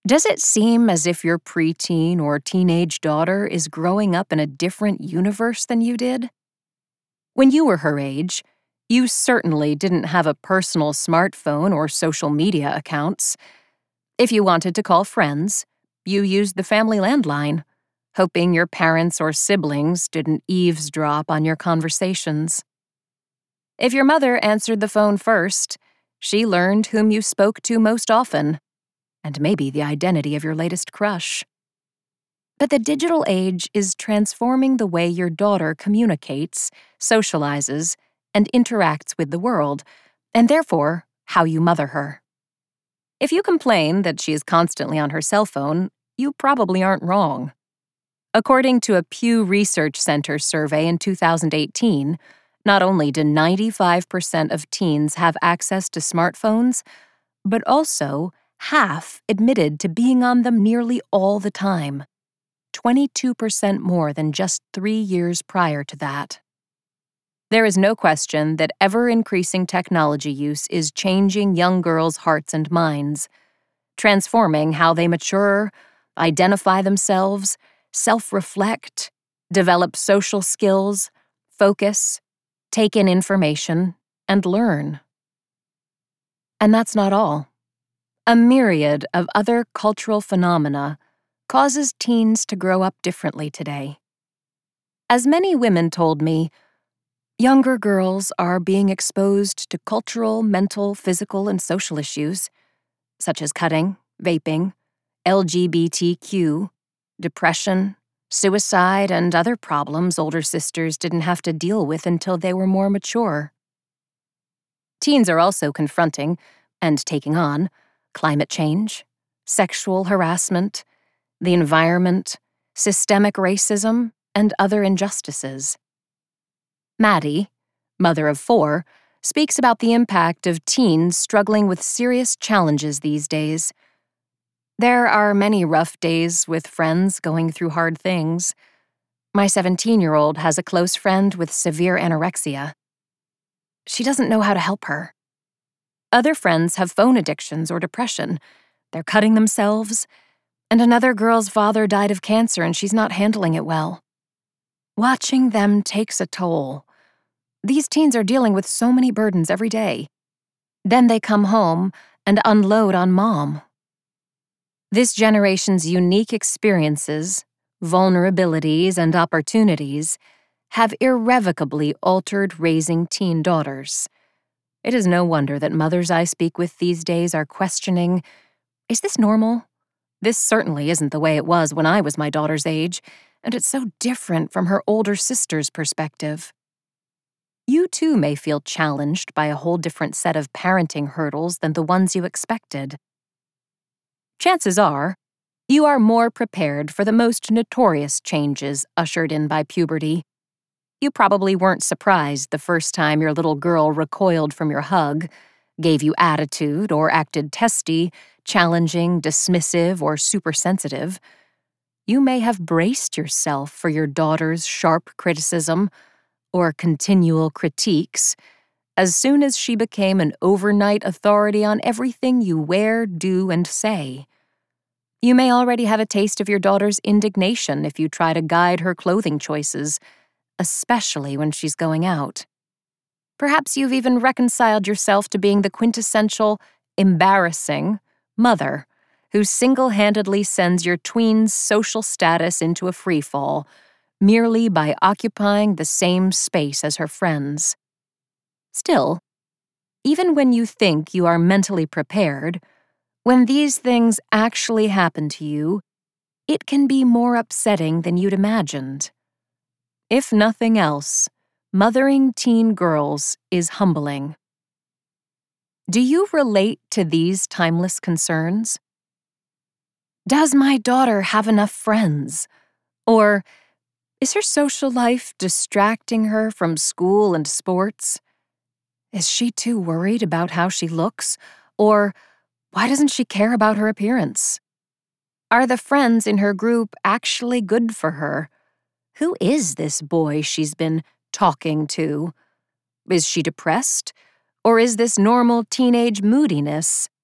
Does it seem as if your preteen or teenage daughter is growing up in a different universe than you did? When you were her age, you certainly didn't have a personal smartphone or social media accounts. If you wanted to call friends, you used the family landline, hoping your parents or siblings didn't eavesdrop on your conversations. If your mother answered the phone first, she learned whom you spoke to most often, and maybe the identity of your latest crush. But the digital age is transforming the way your daughter communicates, socializes, and interacts with the world, and therefore, how you mother her. If you complain that she is constantly on her cell phone, you probably aren't wrong. According to a Pew Research Center survey in 2018, not only do 95% of teens have access to smartphones, but also half admitted to being on them nearly all the time, 22% more than just 3 years prior to that. There is no question that ever-increasing technology use is changing young girls' hearts and minds, transforming how they mature, identify themselves, self-reflect, develop social skills, focus, take in information, and learn. And that's not all. A myriad of other cultural phenomena causes teens to grow up differently today. As many women told me, younger girls are being exposed to cultural, mental, physical, and social issues, such as cutting, vaping, LGBTQ, depression, suicide, and other problems older sisters didn't have to deal with until they were more mature. Teens are also confronting, and taking on, climate change, sexual harassment, the environment, systemic racism, and other injustices. Maddie, mother of 4, speaks about the impact of teens struggling with serious challenges these days. There are many rough days with friends going through hard things. My 17-year-old has a close friend with severe anorexia. She doesn't know how to help her. Other friends have phone addictions or depression. They're cutting themselves. And another girl's father died of cancer and she's not handling it well. Watching them takes a toll. These teens are dealing with so many burdens every day. Then they come home and unload on mom. This generation's unique experiences, vulnerabilities, and opportunities have irrevocably altered raising teen daughters. It is no wonder that mothers I speak with these days are questioning, is this normal? This certainly isn't the way it was when I was my daughter's age, and it's so different from her older sister's perspective. You too may feel challenged by a whole different set of parenting hurdles than the ones you expected. Chances are, you are more prepared for the most notorious changes ushered in by puberty. You probably weren't surprised the first time your little girl recoiled from your hug, gave you attitude, or acted testy, challenging, dismissive, or supersensitive. You may have braced yourself for your daughter's sharp criticism or continual critiques as soon as she became an overnight authority on everything you wear, do, and say. You may already have a taste of your daughter's indignation if you try to guide her clothing choices, especially when she's going out. Perhaps you've even reconciled yourself to being the quintessential, embarrassing mother who single-handedly sends your tween's social status into a freefall merely by occupying the same space as her friends. Still, even when you think you are mentally prepared, when these things actually happen to you, it can be more upsetting than you'd imagined. If nothing else, mothering teen girls is humbling. Do you relate to these timeless concerns? Does my daughter have enough friends? Or is her social life distracting her from school and sports? Is she too worried about how she looks? Or why doesn't she care about her appearance? Are the friends in her group actually good for her? Who is this boy she's been talking to? Is she depressed? Or is this normal teenage moodiness